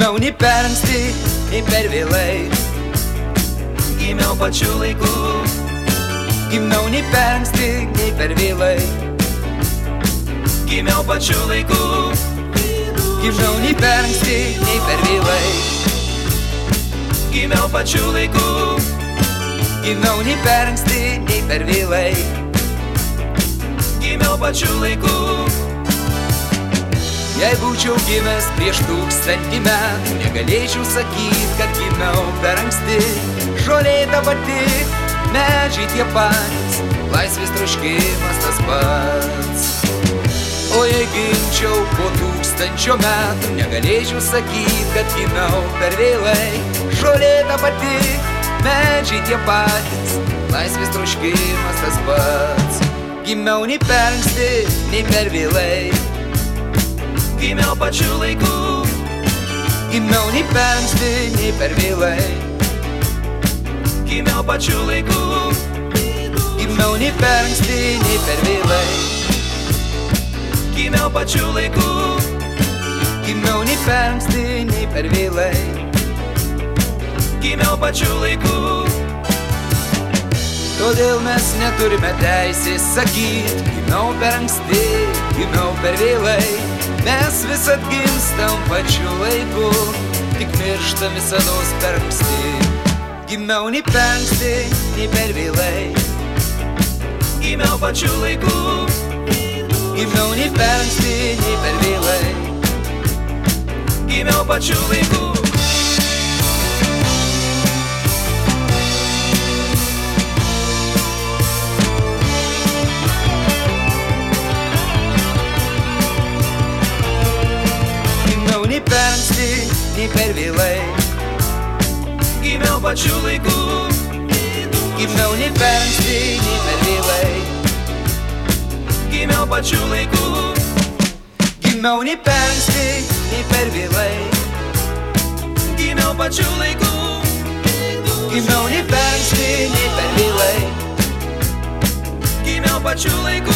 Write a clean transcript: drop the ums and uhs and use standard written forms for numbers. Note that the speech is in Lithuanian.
Gimiau nei per anksti, nei per vėlai. Gimiau pačiu laiku. Gimiau nei per anksti, nei per vėlai. Gimiau pačiu laiku. Gimiau nei per anksti, nei per vėlai. Gimiau pačiu laiku. Gimiau nei per anksti, nei per vėlai. Gimiau pačiu laiku. Jei būčiau gimęs prieš 1000 metų, negalėčiau sakyt, kad gimiau per anksti. Žolė ta pati, medžiai tie patys, laisvės troškimas tas pats. O jei gimčiau po 1000 metų, negalėčiau sakyt, kad gimiau per vėlai. Žolė ta pati, medžiai tie patys, laisvės troškimas tas pats. Gimiau nei per anksti, nei per vėlai. Gimiau pačiu laiku. Gimiau nei per anksti, nei per vėlai. Gimiau pačiu laiku. Gimiau nei per anksti, nei per vėlai. Gimiau pačiu laiku. Gimiau nei per anksti, nei per vėlai. Gimiau pačiu laiku. Todėl mes neturime teisės sakyt, gimiau per anksti, gimiau per vėlai. Mes visad gimstam pačiu laiku, tik mirštam visados per anksti. Gimiau nei per anksti, nei per vėlai. Gimiau pačiu laiku. Gimiau nei per anksti, nei per vėlai. Gimiau pačiu laiku. Nei per anksti, nei per vėlai. Gimiau pačiu laiku. Gimiau nei per anksti, nei per vėlai. Gimiau pačiu laiku. Gimiau nei per anksti, nei per vėlai. Gimiau pačiu laiku. Gimiau nei per anksti, nei per vėlai. Gimiau pačiu laiku.